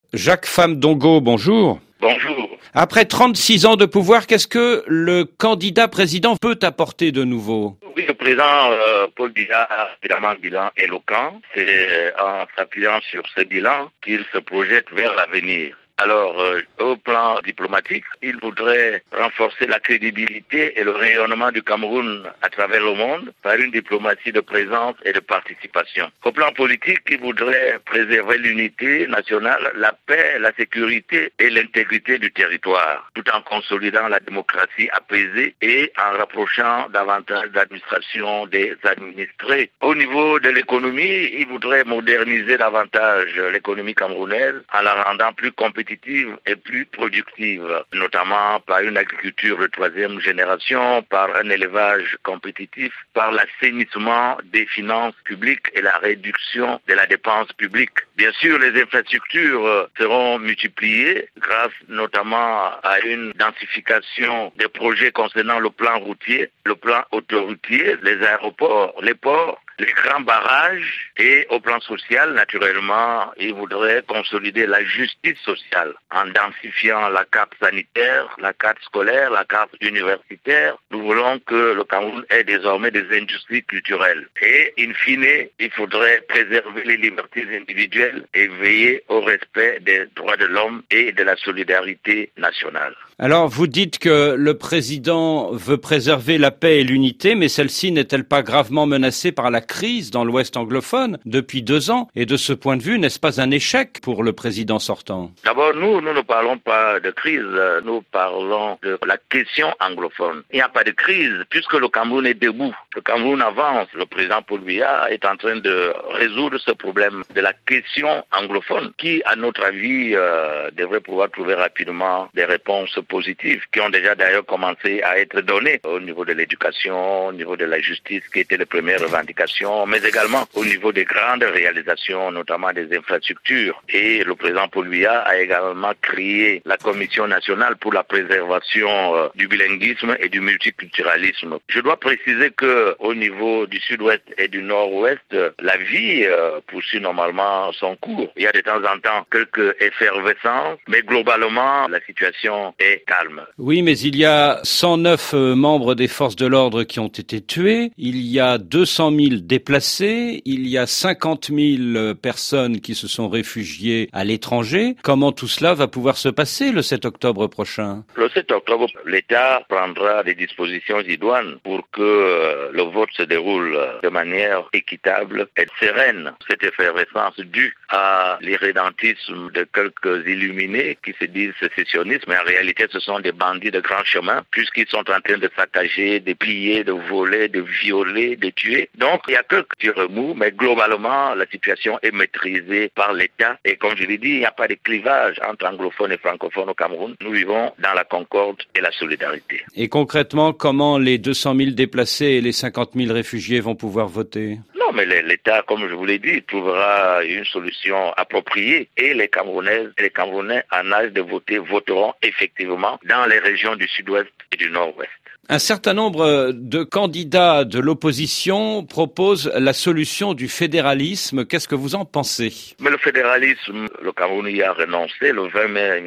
Jacques Famdongo, bonjour. Bonjour. Après 36 ans de pouvoir, qu'est-ce que le candidat président peut apporter de nouveau? Oui, le président Paul Biya a évidemment un bilan éloquent. C'est en s'appuyant sur ce bilan qu'il se projette vers l'avenir. Alors, au plan diplomatique, il voudrait renforcer la crédibilité et le rayonnement du Cameroun à travers le monde par une diplomatie de présence et de participation. Au plan politique, il voudrait préserver l'unité nationale, la paix, la sécurité et l'intégrité du territoire, tout en consolidant la démocratie apaisée et en rapprochant davantage l'administration des administrés. Au niveau de l'économie, il voudrait moderniser davantage l'économie camerounaise en la rendant plus compétitive et plus productive, notamment par une agriculture de troisième génération, par un élevage compétitif, par l'assainissement des finances publiques et la réduction de la dépense publique. Bien sûr, les infrastructures seront multipliées grâce notamment à une densification des projets concernant le plan routier, le plan autoroutier, les aéroports, les ports, les grands barrages, et au plan social, naturellement, il voudrait consolider la justice sociale en densifiant la carte sanitaire, la carte scolaire, la carte universitaire. Nous voulons que le Cameroun ait désormais des industries culturelles. Et, in fine, il faudrait préserver les libertés individuelles et veiller au respect des droits de l'homme et de la solidarité nationale. Alors, vous dites que le président veut préserver la paix et l'unité, mais celle-ci n'est-elle pas gravement menacée par la crise dans l'Ouest anglophone depuis 2 ans? Et de ce point de vue, n'est-ce pas un échec pour le président sortant? D'abord, nous ne parlons pas de crise, nous parlons de la question anglophone. Il n'y a pas de crise puisque le Cameroun est debout. Le Cameroun avance. Le président Paul Biya est en train de résoudre ce problème de la question anglophone qui, à notre avis, devrait pouvoir trouver rapidement des réponses positives qui ont déjà d'ailleurs commencé à être données au niveau de l'éducation, au niveau de la justice qui étaient les premières revendications, mais également au niveau des grandes réalisations, notamment des infrastructures. Et le président Paul Biya a également créé la Commission nationale pour la préservation du bilinguisme et du multiculturalisme. Je dois préciser que au niveau du sud-ouest et du nord-ouest, la vie poursuit normalement son cours. Il y a de temps en temps quelques effervescences, mais globalement, la situation est calme. Oui, mais il y a 109 membres des forces de l'ordre qui ont été tués, il y a 200 000 déplacés, il y a 50 000 personnes qui se sont réfugiées à l'étranger. Comment tout cela va pouvoir se passer le 7 octobre prochain? Le 7 octobre, l'État prendra des dispositions idoines pour que le vote se déroule de manière équitable et sereine. Cette effervescence due à l'irrédentisme de quelques illuminés qui se disent sécessionnistes, mais en réalité ce sont des bandits de grand chemin puisqu'ils sont en train de saccager, de piller, de voler, de violer, de tuer. Donc il y a quelques petits remous, mais globalement la situation est maîtrisée par l'État et comme je l'ai dit, il n'y a pas de clivage entre anglophones et francophones au Cameroun. Nous vivons dans la concorde et la solidarité. Et concrètement, comment les 200 000 déplacés et les 50 000 réfugiés vont pouvoir voter? Non, mais l'État, comme je vous l'ai dit, trouvera une solution appropriée et les Camerounaises et les Camerounais en âge de voter voteront effectivement dans les régions du sud-ouest et du nord-ouest. Un certain nombre de candidats de l'opposition proposent la solution du fédéralisme. Qu'est-ce que vous en pensez? Mais le fédéralisme, le Cameroun y a renoncé le 20 mai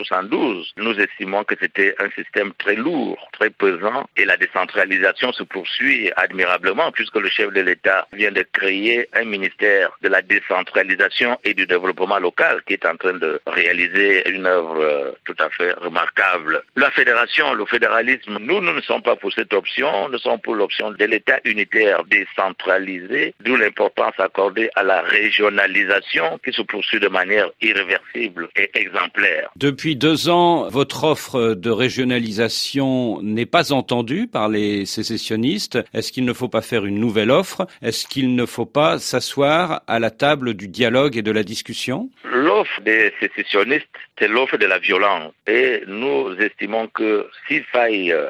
1972. Nous estimons que c'était un système très lourd, très pesant et la décentralisation se poursuit admirablement puisque le chef de l'État vient de créer un ministère de la décentralisation et du développement local qui est en train de réaliser une œuvre tout à fait remarquable. La fédération, le fédéralisme, nous ne sommes pas pour cette option, nous sommes pour l'option de l'État unitaire décentralisé, d'où l'importance accordée à la régionalisation qui se poursuit de manière irréversible et exemplaire. Depuis 2 ans, votre offre de régionalisation n'est pas entendue par les sécessionnistes. Est-ce qu'il ne faut pas faire une nouvelle offre? Est-ce qu'il ne faut pas s'asseoir à la table du dialogue et de la discussion? L'offre des sécessionnistes, c'est l'offre de la violence. Et nous estimons que s'il faille dialoguer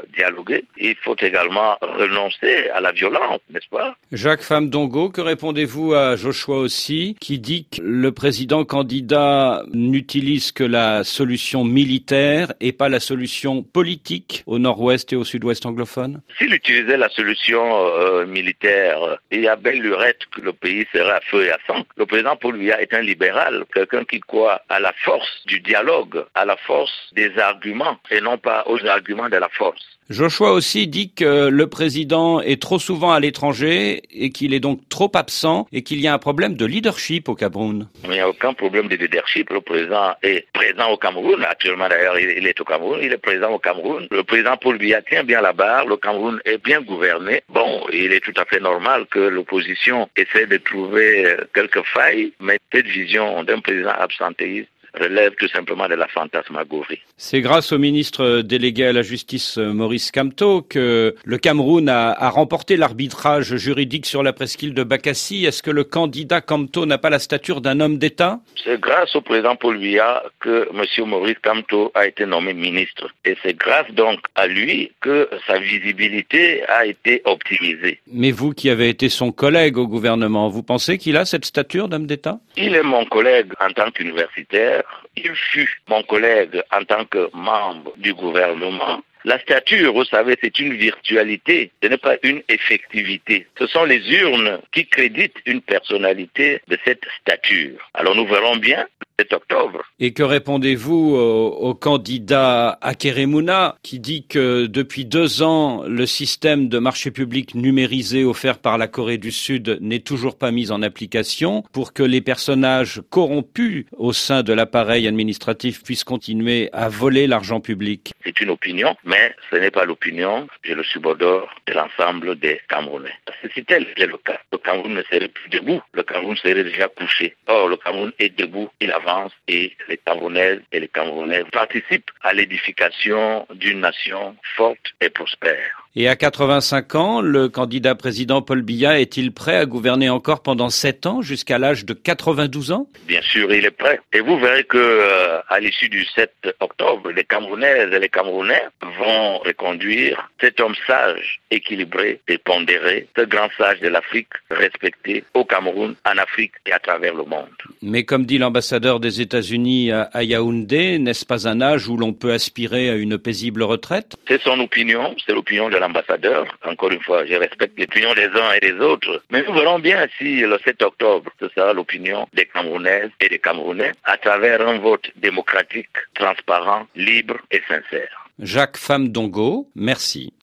dialoguer. Il faut également renoncer à la violence, n'est-ce pas? Jacques Famdongo, que répondez-vous à Joshua Aussi, qui dit que le président candidat n'utilise que la solution militaire et pas la solution politique au nord-ouest et au sud-ouest anglophone? S'il utilisait la solution militaire, il y a belle lurette que le pays serait à feu et à sang. Le président Paul Biya est un libéral, quelqu'un qui croit à la force du dialogue, à la force des arguments et non pas aux arguments de la force. Joshua Aussi dit que le président est trop souvent à l'étranger et qu'il est donc trop absent et qu'il y a un problème de leadership au Cameroun. Il n'y a aucun problème de leadership. Le président est présent au Cameroun. Actuellement, d'ailleurs, il est au Cameroun. Il est présent au Cameroun. Le président Paul Biya tient bien la barre. Le Cameroun est bien gouverné. Bon, il est tout à fait normal que l'opposition essaie de trouver quelques failles, mais cette vision d'un président absentéiste relève tout simplement de la fantasmagorie. C'est grâce au ministre délégué à la justice Maurice Kamto que le Cameroun a remporté l'arbitrage juridique sur la presqu'île de Bakassi. Est-ce que le candidat Kamto n'a pas la stature d'un homme d'État? C'est grâce au président Paul Biya que M. Maurice Kamto a été nommé ministre. Et c'est grâce donc à lui que sa visibilité a été optimisée. Mais vous qui avez été son collègue au gouvernement, vous pensez qu'il a cette stature d'homme d'État? Il est mon collègue en tant qu'universitaire. Il fut mon collègue en tant que membre du gouvernement. La stature, vous savez, c'est une virtualité, ce n'est pas une effectivité. Ce sont les urnes qui créditent une personnalité de cette stature. Alors nous verrons bien le 7 octobre. Et que répondez-vous au candidat Akeremouna qui dit que depuis 2 ans, le système de marché public numérisé offert par la Corée du Sud n'est toujours pas mis en application pour que les personnages corrompus au sein de l'appareil administratif puissent continuer à voler l'argent public? C'est une opinion, mais ce n'est pas l'opinion, je le subordonne, de l'ensemble des Camerounais. Parce que si tel est le cas, le Cameroun ne serait plus debout, le Cameroun serait déjà couché. Or, le Cameroun est debout, il avance et les Camerounaises et les Camerounais participent à l'édification d'une nation forte et prospère. Et à 85 ans, le candidat président Paul Biya est-il prêt à gouverner encore pendant 7 ans, jusqu'à l'âge de 92 ans? Bien sûr, il est prêt. Et vous verrez que à l'issue du 7 octobre, les Camerounaises et les Camerounais vont reconduire cet homme sage, équilibré et pondéré, ce grand sage de l'Afrique, respecté au Cameroun, en Afrique et à travers le monde. Mais comme dit l'ambassadeur des États-Unis à Yaoundé, n'est-ce pas un âge où l'on peut aspirer à une paisible retraite? C'est son opinion, c'est l'opinion de l'ambassadeur. Encore une fois, je respecte l'opinion des uns et des autres. Mais nous verrons bien si le 7 octobre, ce sera l'opinion des Camerounaises et des Camerounais à travers un vote démocratique, transparent, libre et sincère. Jacques Famdongo, merci.